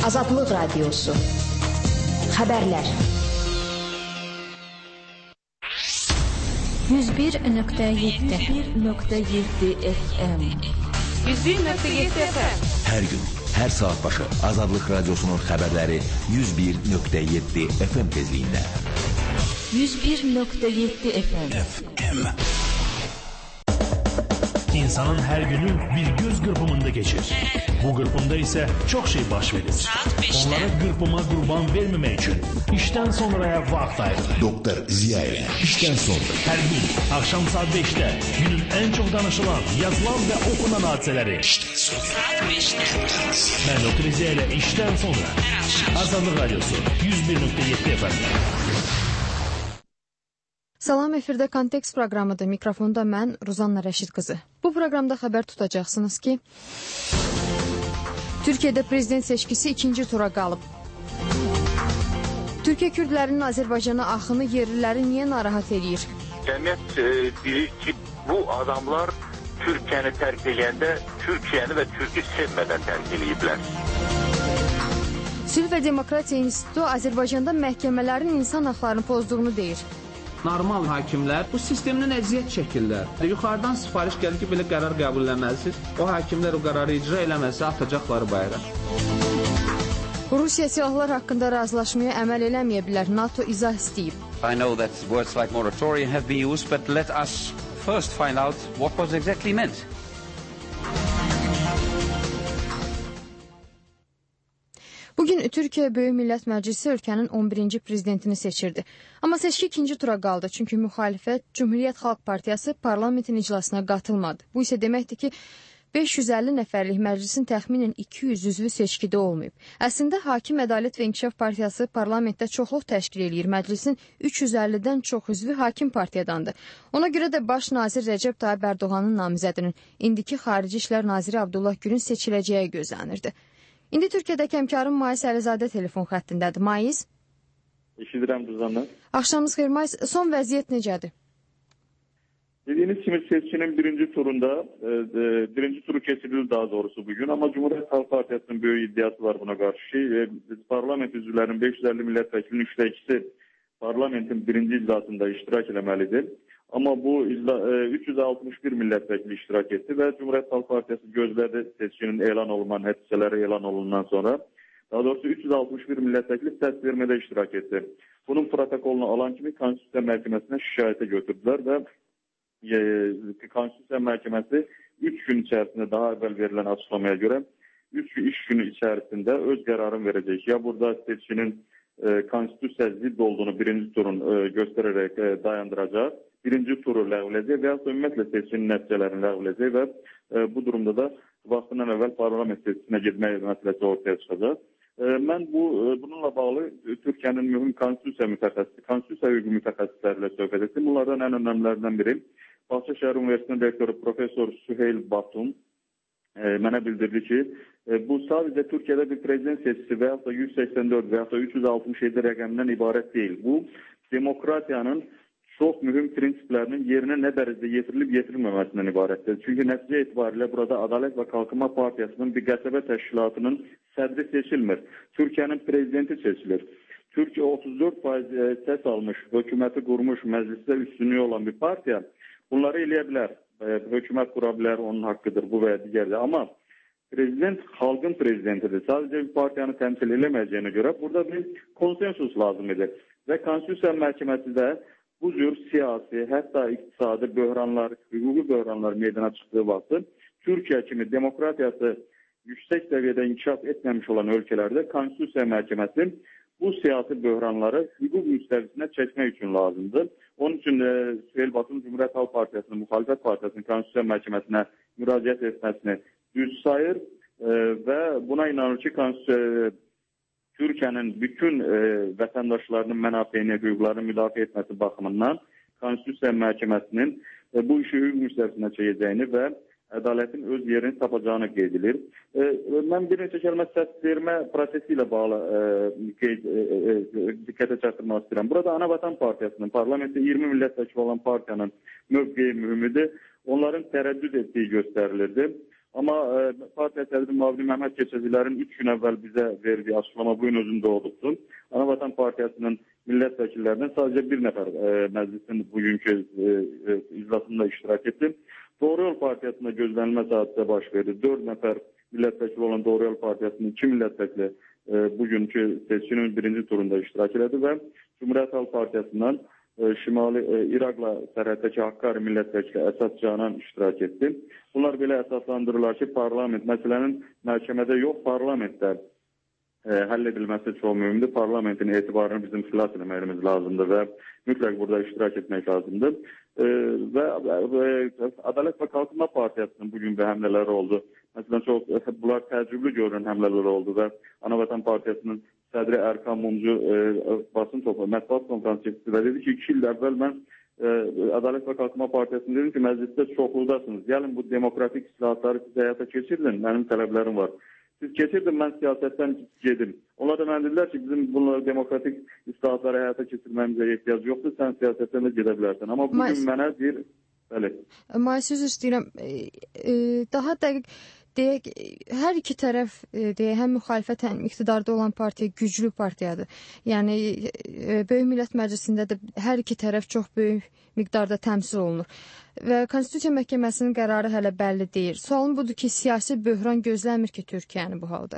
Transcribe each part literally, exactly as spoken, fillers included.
Azadlıq Radiosu. Xəbərlər. yüz bir nöqtə yeddi nöqtə yeddi F M yüz bir nöqtə yeddi F M. Hər gün, hər saat başı Azadlıq Radiosunun xəbərləri yüz bir nöqtə yeddi F M tezliyində. yüz bir nöqtə yeddi F M. F M. İnsanın her günü bir göz kırpımında geçir. Bu kırpımda ise çok şey baş verir. Onlara kırpıma kurban vermemek için işten sonraya vakit ayırır. Doktor Ziya ile işten sonra. Her gün akşam saat beşte günün en çok danışılan, yazılan ve okunan hadiseleri. İşten sonra. Saat beşte. Ben Doktor Ziya ile işten sonra. Azadlıq Radyosu yüz bir nöqtə yeddi F M. Salam, efirdə Kontekst proqramıdır. Mikrofonda mən, Ruzanna Rəşid qızı. Bu proqramda xəbər tutacaqsınız ki, Türkiyədə prezident seçkisi ikinci tura qalıb. Türkiyə kürdlərinin Azərbaycana axını yerliləri niyə narahat edir? Cəmiyyət e, bilir ki, bu adamlar Türkiyəni tərk edəndə Türkiyəni və Türkü sevmədən tərk ediblər. Sülh və Demokratiya İnstitutu Azərbaycanda məhkəmələrin insan haqlarını pozduğunu deyir. Normal hakimlər bu sistemdən əziyyət çəkirlər. Yuxarıdan sifariş gəlir ki, belə qərar qəbul eləməlisiniz. O hakimlər o qərarı icra eləməsə atacaqları bayra. Rusiya silahlar haqqında razılaşmaya əməl eləməyə bilər. NATO izah istəyib. I know that words like moratorium have been used, but let us first find out what was exactly meant. Bugün Türkiyə Böyük Millət Məclisi ölkənin on birinci prezidentini seçirdi. Amma seçki ikinci tura qaldı, çünki müxalifət Cümhuriyyət Xalq Partiyası parlamentin iclasına qatılmadı. Bu isə deməkdir ki, beş yüz əlli nəfərlik məclisin təxminən iki yüz üzvü seçkidə olmayıb. Əslində, Hakim Ədalət və İnkişaf Partiyası parlamentdə çoxluq təşkil eləyir. Məclisin üç yüz əllidən çox üzvü Hakim Partiyadandır. Ona görə də baş nazir Rəcəb Tayyib Ərdoğanın namizədinin indiki Xarici İşlər Naziri Abdullah Gülün seçiləcəyi gözlənirdi. İndi Türkiyədəki həmkarım Mais Əlizadə telefon xəttindədir. Mais? Eşidirəm, Ruzanna. Axşamınız xeyir, Mais. Son vəziyyət necədir? Dediğiniz kimi seçkinin birinci turunda, e, birinci turu kesildi daha doğrusu bugün. Ama Cumhuriyet Halk Partiyası'nın büyük iddiası var buna karşı. E, parlament üzvlərinin beş yüz əlli milletvekilinin üçte ikisi parlamentin birinci iclasında iştirak eləməlidir. Ama bu üç yüz altmış bir milletvekili iştirak etti ve Cumhuriyet Halk Partisi gözledi seçkinin elan olunan, neticeleri elan olundan sonra. Daha doğrusu üç yüz altmış bir milletvekili ses vermede iştirak etti. Bunun protokolunu alan kimi Konstitusiya Məhkəməsinə şikayete götürdüler ve e, Konstitusiya Məhkəməsi üç gün içerisinde daha evvel verilen açıklamaya göre üç iş günü içerisinde öz kararını verecek. Ya burada seçkinin e, Konstitusiya zidd olduğunu birinci turun e, göstererek e, dayandıracak. Birinci turu ləğv edəcək və ya ümumiyyətlə seçkinin nəticələrini ləğv edəcək və e, bu durumda da vaxtından əvvəl parlament seçkisinə getmək məsələsi ortaya çıxacaq. E, mən bu e, bununla bağlı e, Türkiyənin mühüm konstitusiya mütəxəssisi, konstitusiya hüququ mütəxəssisləri ilə söhbət etdim. Bunlardan ən önəmlərindən biri Bakı Şəhər Universitetinin rektoru Profesor Süheyl Batum e, mənə bildirdi ki, e, bu sadəcə Türkiyədə bir prezident seçkisi və ya da yüz səksən dörd və ya da üç yüz altmış yeddi rəqəmindən ibarət deyil. Bu demokratiyanın çox mühüm prinsiplərinin yerinə nə dərəcədə yetirilib yetirilməməsindən ibarətdir. Çünki nəticə etibarilə burada Ədalət və Qalxınma Partiyasının bir qəsəbə təşkilatının sədri seçilmir. Türkiyənin prezidenti seçilir. Türkiyə otuz dörd faiz səs almış, hökuməti qurmuş, məclisdə üstünlüyü olan bir partiya bunları eləyə bilər. Hökumət qura bilər, onun haqqıdır bu və ya digərdir. Amma prezident xalqın prezidentidir. Sadəcə bir partiyanı təmsil eləməyəcəyinə görə burada bir konsensus lazım edir. Və Konstitusiya Məhkəməsi də bu cür siyasi, hətta iqtisadi böhranlar, hüquqi böhranlar meydana çıxdığı vaxtı Türkiyə kimi demokratiyası yüksək səviyyədə inkişaf etməmiş olan ölkələrdə Konstitusiya Məhkəməsi bu siyasi böhranları hüquq müstəvisinə çəkmək üçün lazımdır. Onun üçün e, Süheyl Batum Cumhuriyət Halk Partiyasının, Müxalifət Partiyasının Konstitusiya Məhkəməsinə müraciət etməsini düz sayır e, və buna inanır ki, Konstitusiya Türkiyənin bütün e, vətəndaşlarının mənafeyini, hüquqlarını müdafiə etməsi baxımından Konstitusiya Məhkəməsinin e, bu işi hüquq müstəvisinə çəkəcəyini və ədalətin öz yerini tapacağını qeyd edilir. E, mən bir neçə kəlmə səs vermə prosesi ilə bağlı e, qeyd, e, e, diqqətə çatdırmaq istəyirəm. Burada Anavatan Partiyasının, parlamentdə iyirmi milletvəkili olan partiyanın mövqeyi mühümüdür. Onların tərəddüd etdiyi göstərilirdi. Amma e, partiya sədri müavini Məhəmməd Keçəcəklərin üç gün əvvəl bizə verdiyi açıqlama bu gün özündə olubdur. Ana Vatan Partiyasının millət vəkillərindən sadəcə bir nəfər e, məclisin bugünkü e, e, iclasında iştirak etdi. Doğru Yol Partiyasında gözlənilməz hadisə baş verdi. dörd nəfər millət vəkili olan Doğru Yol Partiyasının iki millət vəkili e, bugünkü seçkinin birinci turunda iştirak etti və Cumhuriyyət Halk Partiyasından e, Şimali e, İraqla sərhəddəki Hakkari millət vəkili Əsad Canan iştirak etdi. Bunlar belə əsaslandırırlar ki, parlament məsələnin məhkəmədə yox, parlamentdə e, həll edilməsi çox mühümdür. Parlamentin etibarını bizim xilas etməyimiz lazımdır və mütləq burada iştirak etmək lazımdır. E, və e, Ədalət və Qalkınma Partiyasının bugün bir həmlələri oldu. Məsələn, çox bunlar təəccüblü görünən həmlələr oldu və Ana Vatan Partiyasının sədri Erkan Mumcu e, basın topu, mətbuat konfransı etdi və dedi ki, iki il əvvəl mən e, Ədalət və Qalkınma Partiyasının dedim ki, məclisdə çoxluqdasınız. Gəlin bu demokratik islahatları siz həyata keçirdin, mənim tələblərim var. Siz keçirdin, mən siyasətdən gedim. Onlar da mən dedilər ki, bizim bunları demokratik islahatları həyata keçirməyimizə ehtiyac yoxdur, sən siyasətdən də gedə bilərsən. Amma bugün Mas mənə bir... Bəli. Mas, söz istəyirəm, e, e, daha dəqiq deyək, hər iki tərəf deyək, həm müxalifət, həm iqtidarda olan partiya güclü partiyadır. Yəni, Böyük Millət Məclisində də hər iki tərəf çox böyük miqdarda təmsil olunur. Və Konstitusiya Məhkəməsinin qərarı hələ bəlli deyil. Sualım budur ki, siyasi böhran gözləmir ki, Türkiyəni bu halda.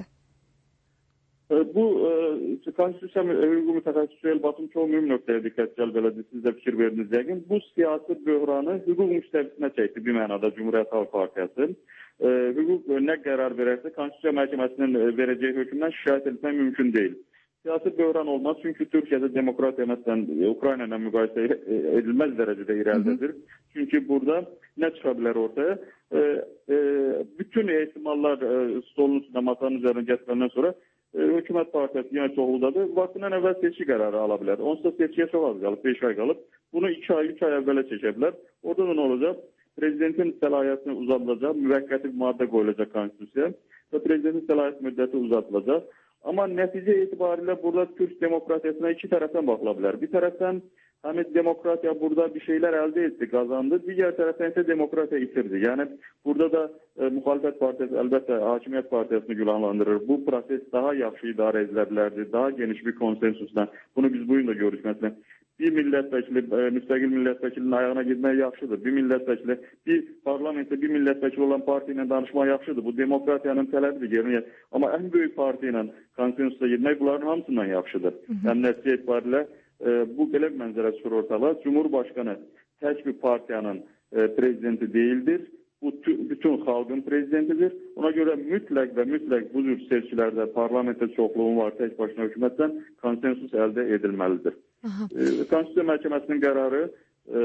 Bu, e, Konstitusiya hüququ mütəxəssisi Elbatın çox mühüm nöqtəyə diqqət cəlb elədi. Siz də fikir verdiniz yəqin. Bu siyasi böhranı hüquq müstəvisinə çəkdi bir mənada Cumhuriyyət Halk Partiyası. E, hüquq nə qərar verərsə, Konstitusiya Məhkəməsinin verəcəyi hökmdən şikayət etmək mümkün deyil. Siyasi böhran olmaz, çünki Türkiyədə demokratiya məsələn Ukrayna ilə müqayisə edilməz dərəcədə irəlidir. Çünki burada nə çıxa bilər ortaya? E, e, bütün ehtimallar e, stolun üstünə, masanın üzərinə gətiriləndən sonra Hökumət Partiyası yenə çoxluqdadır. Vaxtından əvvəl seçki qərarı ala bilər. Onsuz da seçkiyə çox az qalıb, beş ay qalıb. Bunu iki ay, üç ay əvvələ çəkə bilər. Orada da nə olacaq? Prezidentin səlahiyyətini uzadılacaq, müvəqqəti bir maddə qoyulacaq Konstitusiyaya və prezidentin səlahiyyət müddəti uzadılacaq. Amma nəticə etibarilə burada Türk demokratiyasına iki tərəfdən baxıla bilər. Bir tərəfdən həmin demokratiya burada bir şeylər əldə etdi, qazandı. Digər tərəfdən isə demokratiya itirdi. Yəni burada da e, müxalifət partiyası əlbəttə hakimiyyət partiyasını günahlandırır. Bu proses daha yaxşı idarə edilə bilərdi, daha geniş bir konsensusla. Bunu biz bu gün də görürük. Məsələn, bir millət vəkili, e, müstəqil millət vəkilinin ayağına gitmək yaxşıdır. Bir millət vəkili, bir parlamentdə bir millət vəkili olan partiya ilə danışmaq yaxşıdır. Bu demokratiyanın tələbidir, yerinə. Amma ən böyük partiya ilə konsensusa getmək bunların hamısından yaxşıdır. Yəni nəticə etibarilə E, bu belə bir mənzərə çıxır ortalığa. Cumhurbaşqanı tək bir partiyanın e, prezidenti deyildir. Bu bütün xalqın prezidentidir. Ona görə mütləq və mütləq bu cür seçkilərdə parlamentdə çoxluğun var, tək başına hökumətdən konsensus əldə edilməlidir. E, Konstitusiya Məhkəməsinin qərarı e,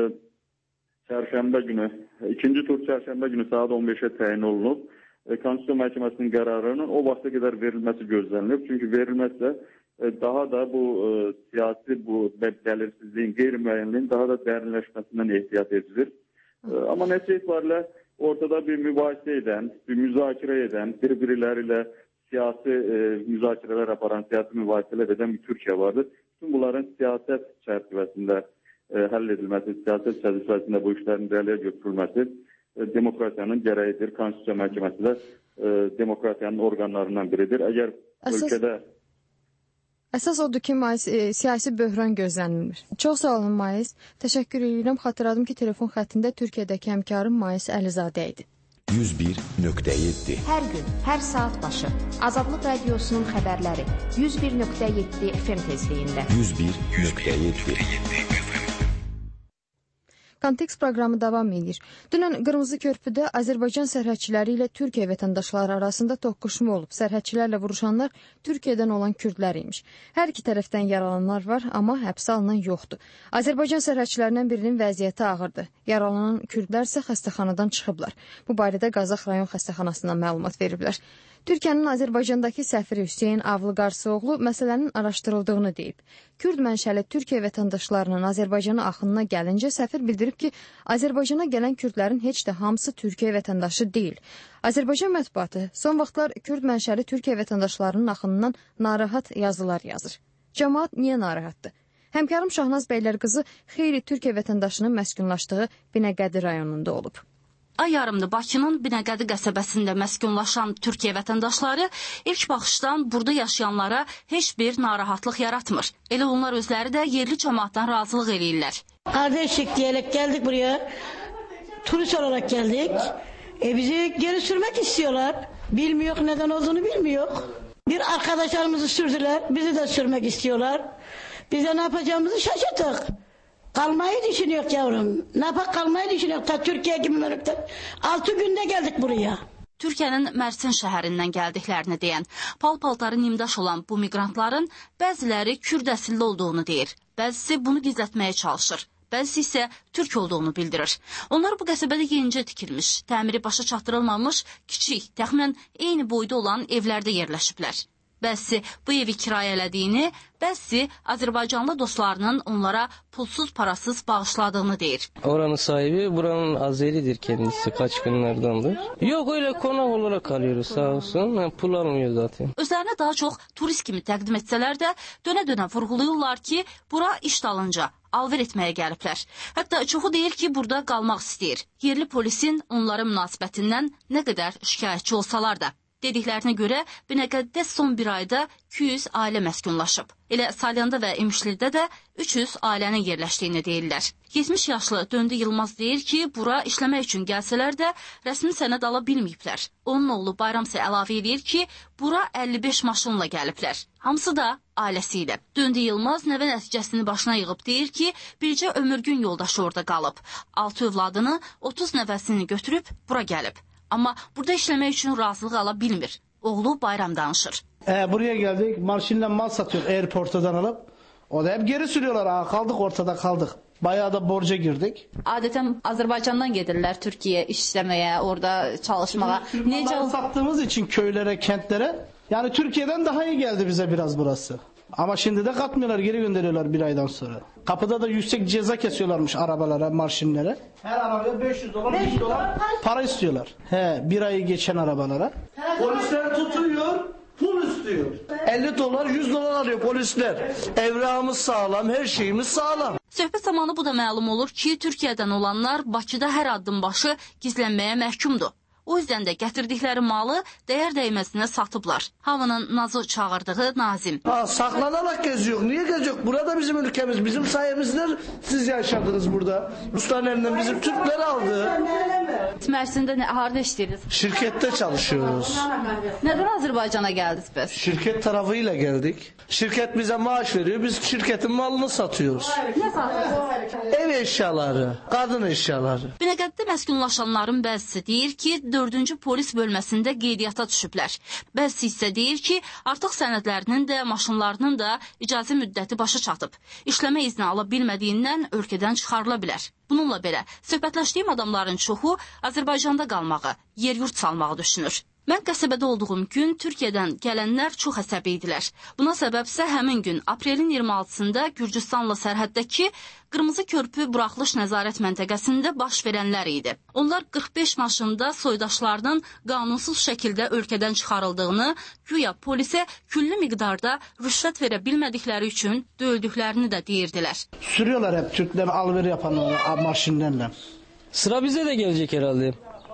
çərşənbə günü, ikinci tur çərşənbə günü saat on beşə təyin olunub. E, Konstitusiya Məhkəməsinin qərarının o vaxta qədər verilməsi gözlənilir. Çünki verilməzsə daha da bu e, siyasi bu bəlirsizliyin, qeyri-müəyyənliyin daha da dərinləşməsindən ehtiyat edilir. E, amma nəticə etibarilə ortada bir mübahisə edən, bir müzakirə edən, bir-biriləri ilə siyasi e, müzakirələr aparan, siyasi mübahisələr edən bir Türkiyə vardır. Bütün bunların siyasət çərçivəsində e, həll edilməsi, siyasət çərçivəsində bu işlərin irəliyə götürülməsi e, demokratiyanın gərəyidir. Konstitusiya Məhkəməsi də e, demokratiyanın orqanlarından biridir. Əgər Əsas... ölkədə Əsas odur ki, Mais, e, siyasi böhran gözlənilmir. Çox sağ olun, Mais. Təşəkkür edirəm. Xatırladım ki, telefon xəttində Türkiyədəki həmkarım Mais Əlizadə idi. yüz bir nöqtə yeddi Hər gün, hər saat başı Azadlıq Radiosunun xəbərləri yüz bir nöqtə yeddi F M tezliyində. yüz bir nöqtə yeddi Kontekst proqramı davam edir. Dünən Qırmızı Körpüdə Azərbaycan sərhədçiləri ilə Türkiyə vətəndaşları arasında toqquşma olub. Sərhədçilərlə vuruşanlar Türkiyədən olan kürdlər imiş. Hər iki tərəfdən yaralananlar var, amma həbsə alınan yoxdur. Azərbaycan sərhədçilərindən birinin vəziyyəti ağırdır. Yaralanan kürdlər isə xəstəxanadan çıxıblar. Bu barədə Qazax rayon xəstəxanasından məlumat veriblər. Türkiyənin Azərbaycandakı səfiri Hüseyn Avlı Qarsıoğlu məsələnin araşdırıldığını deyib. Kürd mənşəli Türkiyə vətəndaşlarının Azərbaycana axınına gəlincə səfir bildirib ki, Azərbaycana gələn kürdlərin heç də hamısı Türkiyə vətəndaşı deyil. Azərbaycan mətbuatı son vaxtlar Kürd mənşəli Türkiyə vətəndaşlarının axınından narahat yazılar yazır. Cəmaət niyə narahatdır? Həmkarım Şahnaz Bəylər qızı xeyli Türkiyə vətəndaşının məskunlaşdığı Binəqədi rayonunda olub. Ay yarımda Bakının Binəqədi qəsəbəsində məskunlaşan Türkiyə vətəndaşları ilk baxışdan burada yaşayanlara heç bir narahatlıq yaratmır. Elə onlar özləri də yerli cəmaatdan razılıq eləyirlər. Kardeşlik diyerek geldik buraya. Turist olarak geldik. E bizi geri sürmek istiyorlar. Bilmiyor, neden olduğunu bilmiyor. Bir arkadaşlarımızı sürdüler. Bizi de sürmek istiyorlar. Biz de ne yapacağımızı şaşırdık. Kalmayı düşünüyor yavrum. Ne yapak kalmayı düşünüyor. Ta Türkiye gibi memlekette. Altı günde geldik buraya. Türkiyənin Mərsin şəhərindən gəldiklərini deyən, pal-paltarı nimdaş olan bu miqrantların bəziləri Kürd əsilli olduğunu deyir. Bəzisi bunu gizlətməyə çalışır. Bəzisi isə Türk olduğunu bildirir. Onlar bu qəsəbədə yenicə tikilmiş, təmiri başa çatdırılmamış, kiçik, təxminən eyni boyda olan evlərdə yerləşiblər. Bəzisi bu evi kirayə elədiyini, bəzisi Azərbaycanlı dostlarının onlara pulsuz parasız bağışladığını deyir. Oranın sahibi buranın Azeridir kendisi, kaç günlerdendir. Yok öyle konak olarak kalıyoruz sağ olsun, pul almıyor zaten. Özlərini daha çox turist kimi təqdim etsələr də dönə-dönə vurğulayırlar ki, bura iş dalınca alver etməyə gəliblər. Hətta çoxu deyir ki, burada qalmaq istəyir. Yerli polisin onların münasibətindən nə qədər şikayətçi olsalar da. Dediklərinə görə Binəqədidə son bir ayda iki yüz ailə məskunlaşıb. Elə Salyanda və İmişlidə də üç yüz ailənin yerləşdiyini deyirlər. yetmiş yaşlı Döndü Yılmaz deyir ki, bura işləmək üçün gəlsələr də rəsmi sənəd ala bilməyiblər. Onun oğlu Bayram isə əlavə edir ki, bura əlli beş maşınla gəliblər. Hamısı da ailəsi ilə. Döndü Yılmaz nəvə nəticəsini başına yığıb deyir ki, bircə ömürgün yoldaşı orada qalıb. altı övladını, otuz nəvəsini götürüb bura gəlib. Amma burada işləmək üçün razılıq ala bilmir. Oğlu Bayram danışır. E, buraya geldik, marşinle mal satıyor airportadan alıp. O da hep geri sürüyorlar. Ha, kaldık ortada kaldık. Bayağı da borca girdik. Adətən Azərbaycandan gedirlər Türkiyə işləməyə, orada çalışmağa. Necə sattığımız için köylere, kentlere. Yani Türkiye'den daha iyi geldi bize biraz burası. Ama şimdi de katmıyorlar, geri gönderiyorlar bir aydan sonra. Kapıda da yüksek ceza kesiyorlarmış arabalara, marşinlere. Her arabaya beş yüz dolar, yüz dolar para istiyorlar. He, bir ayı geçen arabalara. Polisler tutuyor, pul istiyor. elli dolar, yüz dolar alıyor polisler. Evrağımız sağlam, her şeyimiz sağlam. Söhbət zamanı bu da məlum olur ki, Türkiyədən olanlar Bakıda hər addım başı gizlənməyə məhkumdur. O yüzden de gətirdikləri malı değer değməzinə satıblar. Havanın Nazı çağırdığı Nazim. Ha, saklanarak geziyor. Niye geziyor? Burada bizim ülkemiz. Bizim sayemizde siz yaşadınız burada. Rusların elinden bizim Türkler aldı. Mərsində nə, harda işləyirsiniz? Şirkette çalışıyoruz. Neden Azerbaycan'a geldiniz biz? Şirket tarafıyla geldik. Şirket bize maaş veriyor. Biz şirketin malını satıyoruz. Ne satıyorsunuz? Ev eşyaları, kadın eşyaları. Binəqədidə məskunlaşanların bəzisi deyir ki, dördüncü polis bölməsində qeydiyyata düşüblər. Bəzisi isə deyir ki, artıq sənədlərinin də, maşınlarının da icazə müddəti başa çatıb. İşləmə izni ala bilmədiyindən ölkədən çıxarıla bilər. Bununla belə, söhbətləşdiyim adamların çoxu Azərbaycanda qalmağı, yer-yurt salmağı düşünür. Mən qəsəbədə olduğum gün Türkiyədən gələnlər çox əsəbi idilər. Buna səbəbsə həmin gün aprelin iyirmi altısında Gürcüstanla sərhəddəki Qırmızı Körpü buraxılış nəzarət məntəqəsində baş verənlər idi. Onlar qırx beş maşında soydaşlarının qanunsuz şəkildə ölkədən çıxarıldığını, güya polisə küllü miqdarda rüşvət verə bilmədikləri üçün döyüldüklərini də deyirdilər. Sürüyorlar hep Türkler alver yapan maşinlerle. Sıra bize de gelecek herhalde.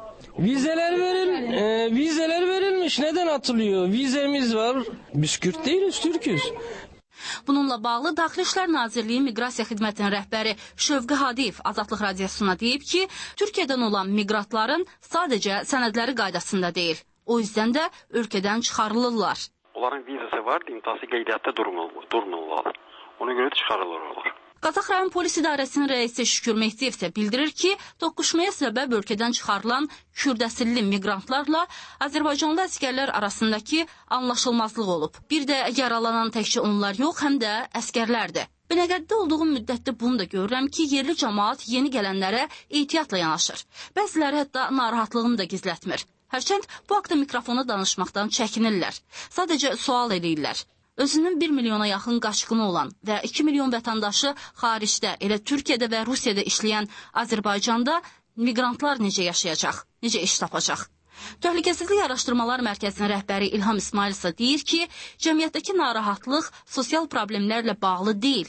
Vizeler veril, e, vizeler verilmiş. Neden atılıyor? Vizemiz var. Biz Kürt değiliz, Türküz. Bununla bağlı Daxili İşlər Nazirliyi Miqrasiya Xidmətinin rəhbəri Şövqi Hadiyev Azadlıq Radiosuna deyib ki, Türkiyədən olan miqratların sadəcə sənədləri qaydasında deyil. O yüzden də ölkədən çıxarılırlar. Onların vizası var, imtihası qeydiyyatda durmurlar. Ona görə də çıxarılırlar. Qazax rayon polis idarəsinin rəisi Şükür Mehdiyev isə bildirir ki, toqquşmaya səbəb ölkədən çıxarılan kürdəsilli miqrantlarla Azərbaycanlı əskərlər arasındakı anlaşılmazlıq olub. Bir də yaralanan təkcə onlar yox, həm də əskərlərdir. Binəqədidə olduğum müddətdə bunu da görürəm ki, yerli cəmaat yeni gələnlərə ehtiyatla yanaşır. Bəziləri hətta narahatlığını da gizlətmir. Hərçənd bu haqda mikrofona danışmaqdan çəkinirlər. Sadəcə sual eləyirlər. Özünün bir milyona yaxın qaçqını olan və iki milyon vətəndaşı xaricdə, elə Türkiyədə və Rusiyada işləyən Azərbaycanda miqrantlar necə yaşayacaq, necə iş tapacaq? Təhlükəsizlik Araşdırmalar Mərkəzinin rəhbəri İlham İsmail isə deyir ki, cəmiyyətdəki narahatlıq sosial problemlərlə bağlı deyil,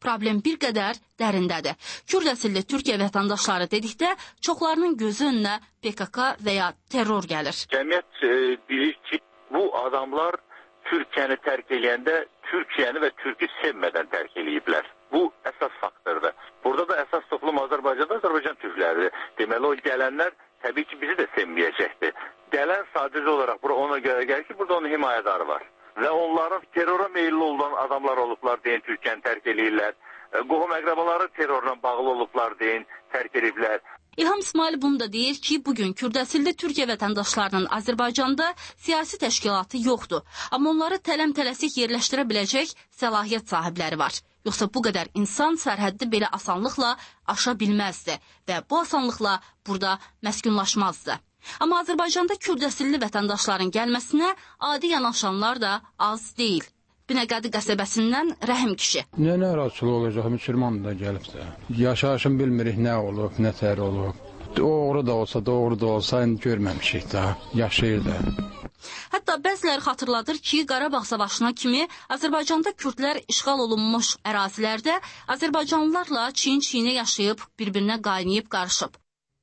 problem bir qədər dərindədir. Kürd əsilli Türkiyə vətəndaşları dedikdə çoxlarının gözü önünə P K K və ya terror gəlir. Cəmiyyət e, bilir ki, bu adamlar Türkiyəni tərk eləyəndə Türkiyəni və Türkü sevmədən tərk eləyiblər. Bu əsas faktordur. Burada da əsas toplum Azərbaycanda Azərbaycan türkləridir. Deməli o gələnlər təbii ki bizi də sevməyəcəkdir. Gələn sadəcə olaraq bura ona görə gəlir ki, burada onun himayədarı var. Və onların terrora meyilli olan adamlar olublar deyin, Türkiyəni tərk eləyirlər. Qohum əqrabaları terrorla bağlı olublar deyin, tərk ediblər. İlham İsmail bunu da deyir ki, bugün Kürd əsilli Türkiyə vətəndaşlarının Azərbaycanda siyasi təşkilatı yoxdur. Amma onları tələm-tələsik yerləşdirə biləcək səlahiyyət sahibləri var. Yoxsa bu qədər insan sərhəddi belə asanlıqla aşa bilməzdi və bu asanlıqla burada məskunlaşmazdı. Amma Azərbaycanda Kürd əsilli vətəndaşların gəlməsinə adi yanaşanlar da az deyil. Binəqədi qəsəbəsindən Rəhim kişi. Nə narahatçılıq olacaq, müsəlman da gəlib də. Yaşayışın bilmirik nə olub, nə tər olub. Doğru da olsa, doğru da olsa görməmişik daha, yaşayır da. Hətta bəziləri xatırladır ki, Qarabağ savaşına kimi Azərbaycanda Kürdlər işğal olunmuş ərazilərdə Azərbaycanlılarla çiyin-çiyinə yaşayıb, bir-birinə qaynayıb qarışıb.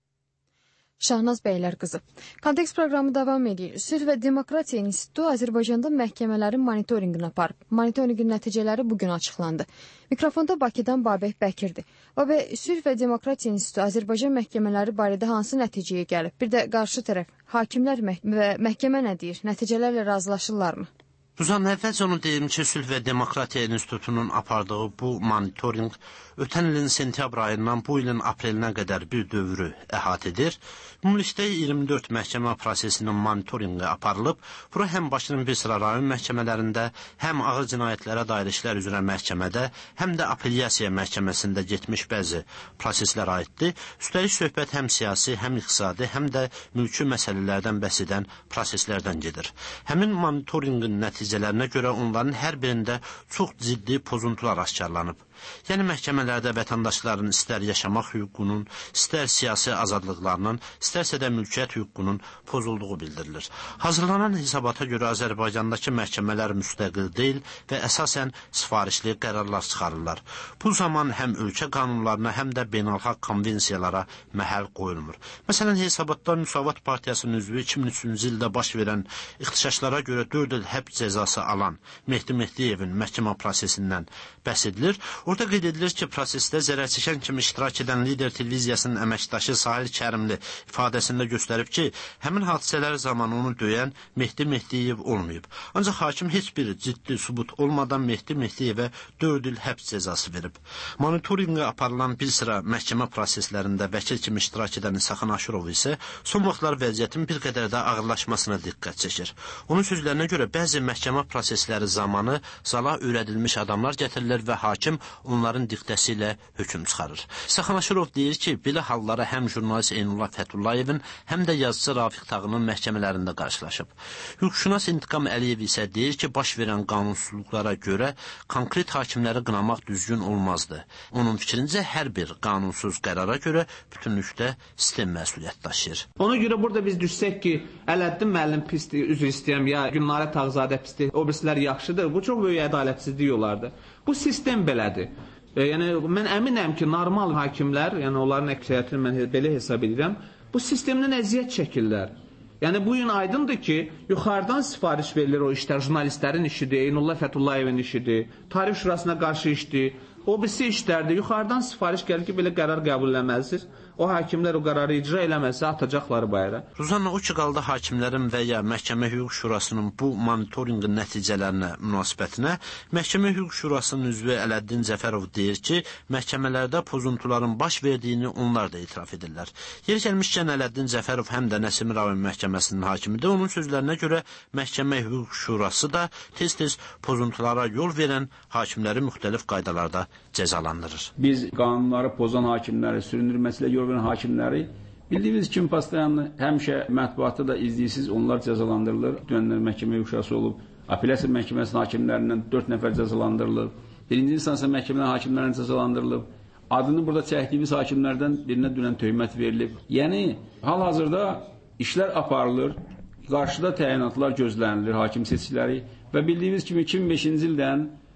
Şahnaz Bəylər qızı. Kontekst proqramı davam edir. Sülh və Demokratiya İnstitutu Azərbaycanda məhkəmələrin monitorinqini aparıb. Monitorinqin nəticələri bugün açıqlandı. Mikrofonda Bakıdan Babək Bəkirdir. Babək, Sülh və Demokratiya İnstitutu Azərbaycan məhkəmələri barədə hansı nəticəyə gəlib? Bir də qarşı tərəf, hakimlər mə və məhkəmə nə deyir? Nəticələrlə razılaşırlarmı? Suzan, əvvəlcə onu deyim ki, Sülh və Demokratiya İnstitutunun apardığı bu monitorinq ötən ilin sentyabr ayından bu ilin aprelinə qədər bir dövrü əhatə edir. Ümumilikdə iyirmi dörd məhkəmə prosesinin monitorinqi aparılıb. Bura həm Bakının bir sıra rayon məhkəmələrində, həm ağır cinayətlərə dair işlər üzrə məhkəmədə, həm də apellyasiya məhkəməsində getmiş bəzi proseslər aiddir. Üstəlik söhbət həm siyasi, həm iqtisadi, həm də mülki məsələlərdən bəhs edən proseslərdən gedir. Həmin monitorinqin nəticələrinə görə onların hər birində çox ciddi pozuntular aşkarlanıb. Yəni məhkəmələrdə vətəndaşların istər yaşamaq hüququnun, istər siyasi azadlıqlarının, istərsə də mülkiyyət hüququnun pozulduğu bildirilir. Hazırlanan hesabata görə Azərbaycandakı məhkəmələr müstəqil deyil və əsasən sifarişli qərarlar çıxarırlar. Bu zaman həm ölkə qanunlarına, həm də beynəlxalq konvensiyalara məhəl qoyulmur. Məsələn, hesabatda Müsavat Partiyasının üzvü iki min üçüncü ildə baş verən ixtişaşlara görə dörd il həbs cəzası alan Mehdi Mehdiyevin məhkəmə prosesindən bəhs edilir. Orada qeyd edilir ki, prosesdə zərər çəkən kimi iştirak edən Lider televiziyasının əməkdaşı Sahil Kərimli ifadəsində göstərib ki, həmin hadisələr zamanı onu döyən Mehdi Mehdiyev olmayıb. Ancaq hakim heç bir ciddi sübut olmadan Mehdi Mehdiyevə dörd il həbs cəzası verib. Monitorinqə aparılan bir sıra məhkəmə proseslərində vəkil kimi iştirak edən İsaqan Aşurov isə son vaxtlar vəziyyətin bir qədər də ağırlaşmasına diqqət çəkir. Onun sözlərinə görə bəzi məhkəmə prosesləri zamanı zala öyrədilmiş adamlar gətirilir və hakim onların diktəsi ilə hökm çıxarır. İsaqan Aşurov deyir ki, belə hallara həm jurnalist Eynullah Fətullayevin, həm də yazıcı Rafiq Tağının məhkəmələrində qarşılaşıb. Hüquqşünas İntiqam Əliyev isə deyir ki, baş verən qanunsuzluqlara görə konkret hakimləri qınamaq düzgün olmazdı. Onun fikrincə, hər bir qanunsuz qərara görə bütünlükdə sistem məsuliyyət daşıyır. Ona görə burada biz düşsək ki, Ələddin müəllim pisdir, üzr istəyirəm, ya Gülnarə Tağzadə pisdir, o birisilər yaxşıdır, bu çox böyük ədalətsizlik olardı. Bu sistem belədir. E, yəni, mən əminəm ki, normal hakimlər, yəni onların əksəriyyətini mən belə hesab edirəm, bu sistemdən əziyyət çəkirlər. Yəni, bu gün aydındır ki, yuxarıdan sifariş verilir o işlər, jurnalistlərin işidir, Eynullah Fətullayevin işidir, Tarix Şurasına qarşı işdir, o birisi işlərdir. Yuxarıdan sifariş gəlir ki, belə qərar qəbul eləməlisiniz. O hakimlər o qərarı icra eləməsə atacaqları bayra. Ruzanna, o ki qaldı hakimlərin və ya Məhkəmə Hüquq Şurasının bu monitorinqin nəticələrinə münasibətinə, Məhkəmə Hüquq Şurasının üzvü Ələddin Cəfərov deyir ki, məhkəmələrdə pozuntuların baş verdiyini onlar da etiraf edirlər. Yeri gəlmişkən Ələddin Cəfərov həm də Nəsimi rayon məhkəməsinin hakimidir. Onun sözlərinə görə Məhkəmə Hüquq Şurası da tez-tez pozuntulara yol verən hakimləri müxtəlif qaydalarda cəzalandırır. Biz qanunları pozan hakimləri, süründürməsilə yol verən hakimləri bildiyiniz kimi pastayanlı həmişə mətbuatda da izləyisiz, onlar cəzalandırılır. Dünənlər məhkəmə hüquqşünası olub, apellyasiya məhkəməsinin hakimlərindən dörd nəfər cəzalandırılır. Birinci instansiya məhkəmənin hakimlərindən cəzalandırılıb. Adını burada çəkdiyimiz hakimlərdən birinə dünən töhmət verilib. Yəni, hal-hazırda işlər aparılır, qarşıda təyinatlar gözlənilir, hakim seçkiləri və bildiyimiz kimi iki min beşinci ildən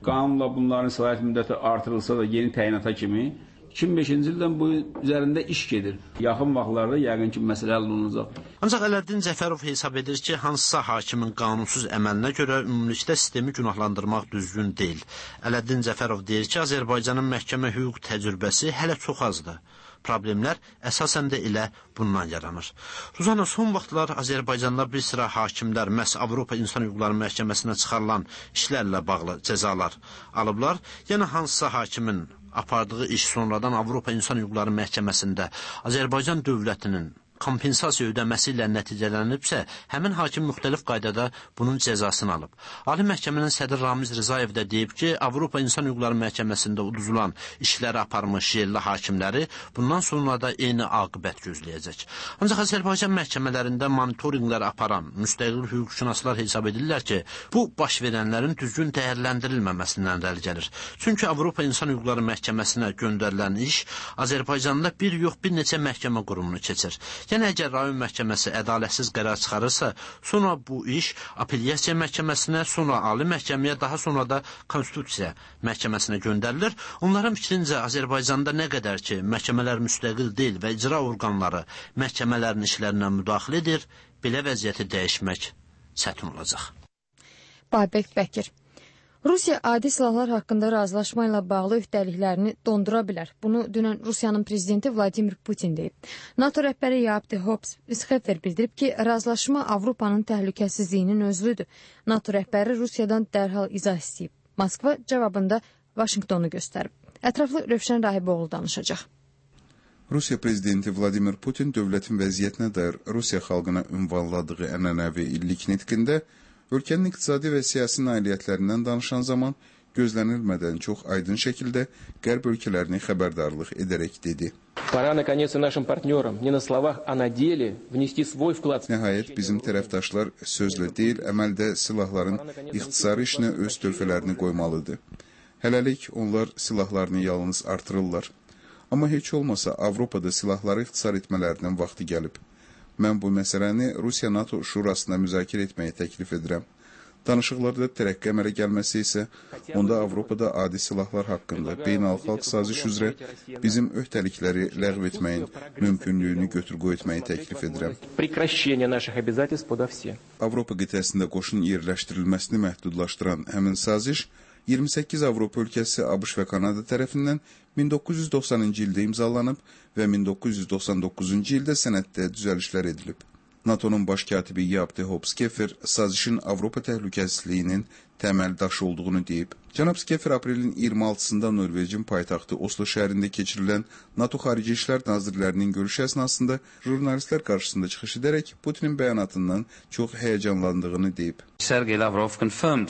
Qanunla bunların səlahiyyət müddəti artırılsa da yeni təyinata kimi iki min beşinci ildən bu üzərində iş gedir. Yaxın vaxtlarda yəqin ki, məsələ həll olunacaq. Ancaq Ələddin Cəfərov hesab edir ki, hansısa hakimin qanunsuz əməlinə görə ümumilikdə sistemi günahlandırmaq düzgün deyil. Ələddin Cəfərov deyir ki, Azərbaycanın məhkəmə hüquq təcrübəsi hələ çox azdır. Problemlər əsasən də elə bundan yaranır. Ruzana, son vaxtlar Azərbaycanda bir sıra hakimlər məhz Avropa İnsan Hüquqları Məhkəməsinə çıxarılan işlərlə bağlı cəzalar alıblar. Yəni hansısa hakimin apardığı iş sonradan Avropa İnsan Hüquqları Məhkəməsində Azərbaycan dövlətinin kompensasiya ödəməsi ilə nəticələnibsə, həmin hakim müxtəlif qaydada bunun cəzasını alıb. Ali Məhkəmənin sədri Ramiz Rzayev də deyib ki, Avropa İnsan Hüquqları Məhkəməsində uduzulan işləri aparmış yerli hakimləri bundan sonra da eyni aqibət gözləyəcək. Ancaq Azərbaycan məhkəmələrində monitorinqlər aparan müstəqil hüquqşünaslar hesab edirlər ki, bu baş verənlərin düzgün dəyərləndirilməməsindən irəli gəlir. Çünki Avropa İnsan Hüquqları Məhkəməsinə göndərilən iş Azərbaycanda bir yox bir neçə məhkəmə qurumunu keçir. Yəni, əgər rayon məhkəməsi ədalətsiz qərar çıxarırsa, sonra bu iş apellyasiya məhkəməsinə, sonra ali məhkəməyə, daha sonra da konstitusiya məhkəməsinə göndərilir. Onların fikrincə Azərbaycanda nə qədər ki, məhkəmələr müstəqil deyil və icra orqanları məhkəmələrin işlərinə müdaxilə edir, belə vəziyyəti dəyişmək çətin olacaq. Babək Bəkir. Rusiya adi silahlar haqqında razılaşma ilə bağlı öhdəliklərini dondura bilər. Bunu dünən Rusiyanın prezidenti Vladimir Putin deyib. NATO rəhbəri Jaap de Hoop Scheffer bildirib ki, razılaşma Avropanın təhlükəsizliyinin özlüdür. NATO rəhbəri Rusiyadan dərhal izah istəyib. Moskva cavabında Vaşinqtonu göstərib. Ətraflı Rövşən Rahiboğlu danışacaq. Rusiya prezidenti Vladimir Putin dövlətin vəziyyətinə dair Rusiya xalqına ünvanladığı ənənəvi illik nitqində ölkənin iqtisadi və siyasi nailiyyətlərindən danışan zaman gözlənilmədən çox aydın şəkildə qərb ölkələrini xəbərdarlıq edərək dedi. Nəhayət bizim tərəfdaşlar sözlə deyil, əməldə silahların ixtisarı işinə öz töhfələrini qoymalıdır. Hələlik onlar silahlarını yalnız artırırlar. Amma heç olmasa Avropada silahları ixtisar etmələrinin vaxtı gəlib. Mən bu məsələni Rusiya-NATO şurasında müzakirə etməyə təklif edirəm. Danışıqlarda tərəqqi əmələ gəlməsi isə onda Avropada adi silahlar haqqında beynəlxalq saziş üzrə bizim öhdəlikləri ləğv etməyin mümkünlüyünü götür-qoy etməyi təklif edirəm. Avropa qitəsində qoşun yerləşdirilməsini məhdudlaşdıran həmin saziş iyirmi səkkiz Avropa ölkəsi ABŞ və Kanada tərəfindən min doqquz yüz doxsanıncı ildə imzalanıb və min doqquz yüz doxsan doqquzuncu ildə sənəddə düzəlişlər edilib. NATO'nun baş katibi Jaap de Hoop Scheffer sazişin Avropa təhlükəsizliyinin təməl daşı olduğunu deyib. Cənab Scheffer aprelin iyirmi altısında Norveçin paytaxtı Oslo şəhərində keçirilən NATO Xarici İşlər Nazirlərinin görüşü əsnasında jurnalistlər qarşısında çıxış edərək Putinin bəyanatından çox həyəcanlandığını deyib. Sergey Lavrov confirmed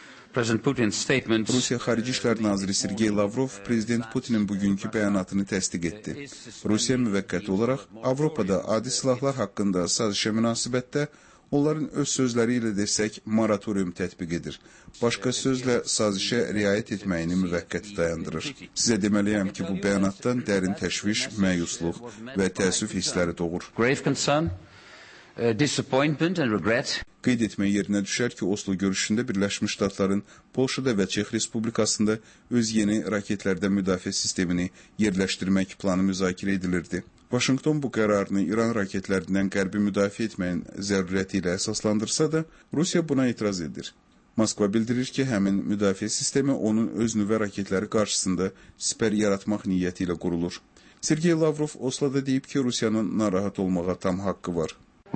Rusiya Xarici İşlər Naziri Sergey Lavrov Prezident Putinin bugünkü bəyanatını təsdiq etdi. Rusiya müvəqqəti olaraq Avropada adi silahlar haqqında sazişə münasibətdə onların öz sözləri ilə desək moratorium tətbiq edir. Başqa sözlə sazişə riayət etməyini müvəqqəti dayandırır. Sizə deməliyəm ki, bu bəyanatdan dərin təşviş, məyusluq və təəssüf hissləri doğur. Uh, disappointment and regret. Qeyd etmək yerinə düşər ki, Oslo görüşündə Birləşmiş Ştatların Polşada və Çex Respublikasında öz yeni raketlərdən müdafiə sistemini yerləşdirmək planı müzakirə edilirdi. Vaşinqton bu qərarını İran raketlərindən qərbi müdafiə etməyin zərurəti ilə əsaslandırsa da, Rusiya buna etiraz edir. Moskva bildirir ki, həmin müdafiə sistemi onun öz nüvə raketləri qarşısında sipər yaratmaq niyyəti ilə qurulur. Sergey Lavrov Oslo'da deyib ki, Rusiyanın narahat olmağa tam haqqı var.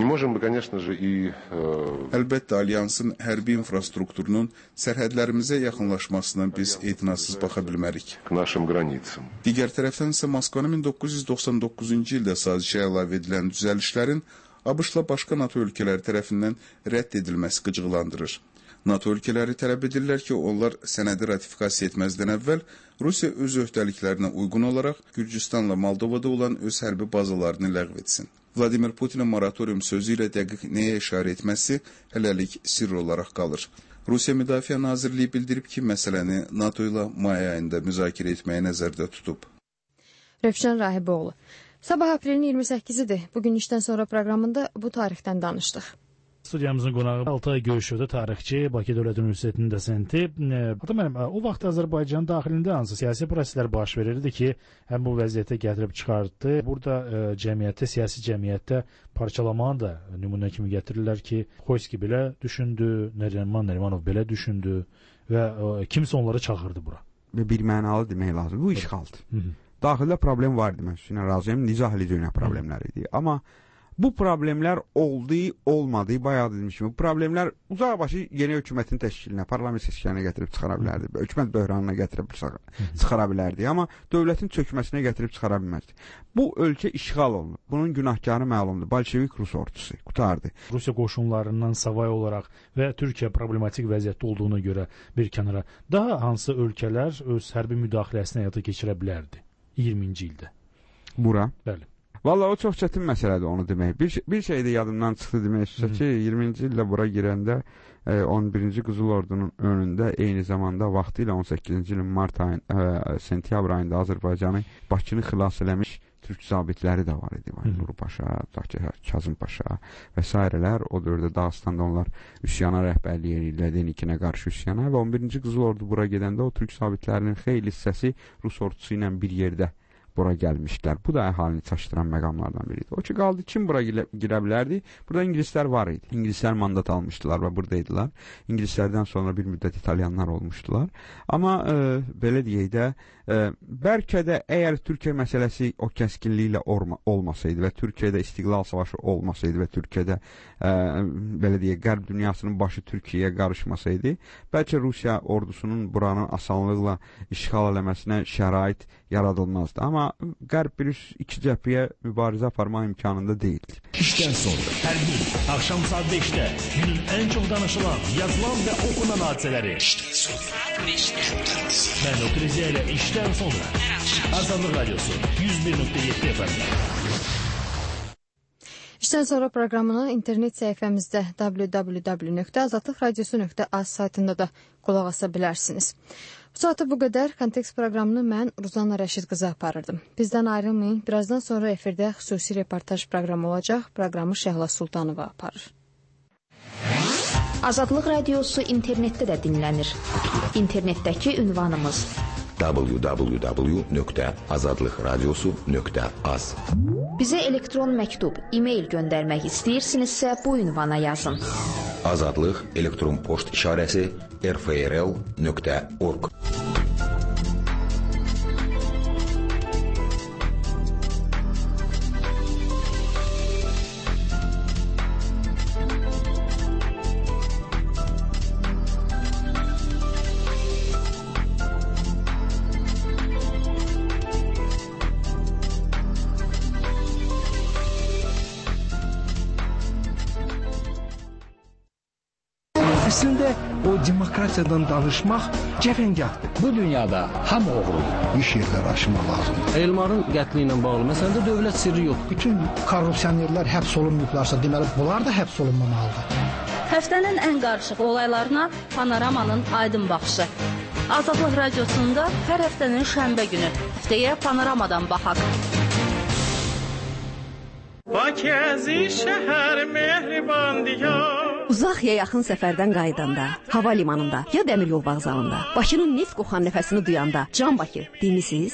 Əlbəttə, alyansın hərbi infrastrukturunun sərhədlərimizə yaxınlaşmasına biz etinasız baxa bilmərik. Digər tərəfdən isə Moskvanın min doqquz yüz doxsan doqquzuncu ildə sazişə əlavə edilən düzəlişlərin ABŞ-la başqa NATO ölkələri tərəfindən rədd edilməsi qıcıqlandırır. NATO ölkələri tələb edirlər ki, onlar sənədi ratifikasiya etməzdən əvvəl Rusiya öz öhdəliklərinə uyğun olaraq Gürcüstanla Moldovada olan öz hərbi bazalarını ləğv etsin. Vladimir Putinin moratorium sözü ilə dəqiq nəyə işarə etməsi hələlik sirr olaraq qalır. Rusiya Müdafiə Nazirliyi bildirib ki, məsələni NATO ilə may ayında müzakirə etməyə nəzərdə tutub. Rövşən Rahiboğlu. Sabah aprelin iyirmi səkkizidir. Bugün işdən sonra proqramında bu tarixdən danışdıq. Studiyamızın qonağı Altay Göyüşovda tarixçi, Bakı Dövlət Universitetinin dosenti. Ata mənim, o vaxt Azərbaycan daxilində hansı siyasi proseslər baş verirdi ki, həm bu vəziyyətə gətirib çıxartdı. Burada ə, cəmiyyətdə, siyasi cəmiyyətdə parçalamanı da nümunə kimi gətirirlər ki, Xoyski belə düşündü, Nəriman Nərimanov belə düşündü və ə, kimsə onları çağırdı bura. Bir mənalı demək lazım. Bu işğaldır. Daxildə problem var demək üçün razıyam. Nizahli dönə problemləri idi. Amma bu problemlər oldu, olmadı, bayaq dedim kimi. Bu problemlər uzaqbaşı yeni hökumətin təşkilinə, parlament seçkilərinə gətirib çıxara bilərdi. Hökumət böhranına gətirib çıxara bilərdi. Amma dövlətin çökməsinə gətirib çıxara bilməzdi. Bu ölkə işğal olunur. Bunun günahkarı məlumdur. Bolşevik Rus ordusu qutardı. Rusiya qoşunlarından savay olaraq və Türkiyə problematik vəziyyətdə olduğuna görə bir kənara daha hansı ölkələr öz hərbi müdaxiləsini həyata keçirə bilərdi iyirminci ildə? Bura? Bəli. Valla o çox çətin məsələdir onu demək. Bir, bir şey də yadımdan çıxdı demək istəyirəm ki, iyirminci ildə bura girəndə e, on birinci Qızıl Ordunun önündə eyni zamanda vaxtı ilə on səkkizinci ilin mart ayın, e, sentyabr ayında Azərbaycanı, Bakını xilas eləmiş türk zabitləri də var idi. Nuru Paşa, Kazım Paşa və s. O dövrdə Dağıstanda onlar üsyana rəhbərlik edirlər, Denikinə qarşı üsyana və on birinci Qızıl Ordu bura gedəndə o türk zabitlərinin xeyli hissəsi Rus ordusu ilə bir yerdə bura gəlmişlər. Bu da əhalini çaşdıran məqamlardan biridir. O ki, qaldı kim bura girə bilərdi? Burada ingilislər var idi. İngilislər mandat almışdılar və buradaydılar. İngilislərdən sonra bir müddət İtalyanlar olmuşdular. Amma e, belə deyək də, e, bəlkə də əgər Türkiyə məsələsi o kəskinliklə olmasaydı və Türkiyədə istiqlal savaşı olmasaydı və Türkiyədə e, belə deyək, qərb dünyasının başı Türkiyəyə qarışmasaydı, bəlkə Rusiya ordusunun buranın asanlıqla işğal eləməsinə şərait yaradılmazdı. Amma qərb bir iki cəbhəyə mübarizə aparmaq imkanında deyildi. İşdən sonra hər gün axşam saat beşdə günün ən çox danışılan, yazılan və oxunan hadisələri. İşdən sonra beşdə. Mən Oktrizya ilə işdən sonra. Azadlıq Radyosu yüz bir nöqtə yeddi F M. İşdən sonra proqramını internet səhifəmizdə w w w nöqtə azadlıq radiosu nöqtə az saytında da qulaq asa bilərsiniz. Bu saata bu qədər. Kontekst proqramını mən Ruzanna Rəşid qızı aparırdım. Bizdən ayrılmayın. Birazdan sonra efirdə xüsusi reportaj proqramı olacaq. Proqramı Şəhla Sultanova aparır. Azadlıq Radiosu internetdə də dinlənir. İnternetdəki ünvanımız w w w nöqtə azadlıq radiosu nöqtə az. Bizə elektron məktub, e-mail göndərmək istəyirsinizsə bu ünvana yazın. Azadlıq elektron poçt işarəsi r f r l nöqtə org. Əslində o demokratiyadan danışmaq cəfəngahdır. Bu dünyada hamı oğrudur. İş yerləri aşmaq lazımdır. Elmarın qətli ilə bağlı məsələdə dövlət sirri yox. Bütün korrupsionerlər həbs olunmayıblarsa, deməli bunlar da həbs olunmamalıdır. Həftənin ən qarışıq olaylarına Panoramanın aydın baxışı. Azadlıq Radiosunda hər həftənin şənbə günü. Həftəyə Panoramadan baxaq. Bakəzi şəhər mehriban diyar. Uzaq ya yaxın səfərdən qayıdanda, hava limanında ya dəmir yol vağzalında, Bakının neft qoxan nəfəsini duyanda, Can Bakı demisiniz?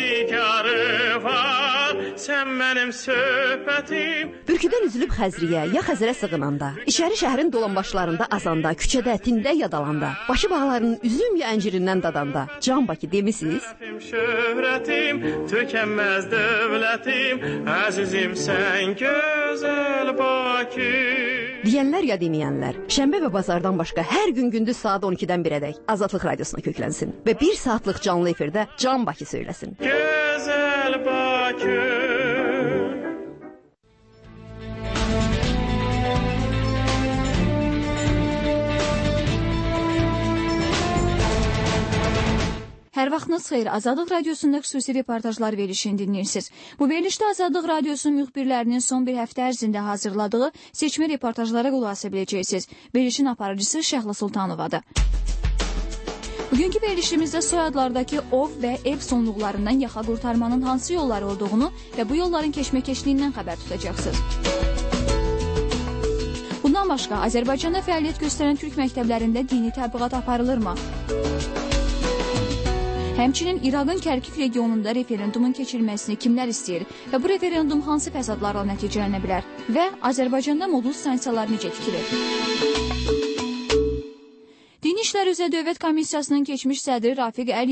Sən mənim söhbətim. Bürküdən üzülüb Xəzriyə ya Xəzərə sığınanda, İçəri şəhərin dolanbaşlarında azanda, küçədə, tində yadalanda, Bakı bağlarının üzüm ya əncirindən dadanda, Can Bakı demisiniz? Şöhrətim, tükənməz dövlətim, əzizim sən gözəl Bakı. Deyənlər ya deməyənlər, şənbə və bazardan başqa hər gün gündüz saat on ikidən birədək Azadlıq Radiosuna köklənsin və bir saatlıq canlı efirdə Can Bakı söyləsin. Gözəl Bakı. Hər vaxtınız xeyir. Azadlıq Radiosunda xüsusi reportajlar verilişini dinləyirsiniz. Bu verilişdə Azadlıq Radiosunun müxbirlərinin son bir həftə ərzində hazırladığı seçmə reportajlara qulaq asa biləcəksiniz. Verilişin aparıcısı Şəhla Sultanovadır. Bugünkü verilişimizdə soyadlardakı ov və ev sonluqlarından yaxa qurtarmanın hansı yolları olduğunu və bu yolların keşməkeşliyindən xəbər tutacaqsınız. Bundan başqa, Azərbaycanda fəaliyyət göstərən türk məktəblərində dini təbliğat aparılırmı? Həmçinin İraqın Kərkük regionunda referendumun keçirilməsini kimlər istəyir və bu referendum hansı fəsadlarla nəticələnə bilər və Azərbaycanda modul stansiyalar necə tikilir? Dini İşlər üzrə Dövlət Komissiyasının keçmiş sədri Rafiq Əliyev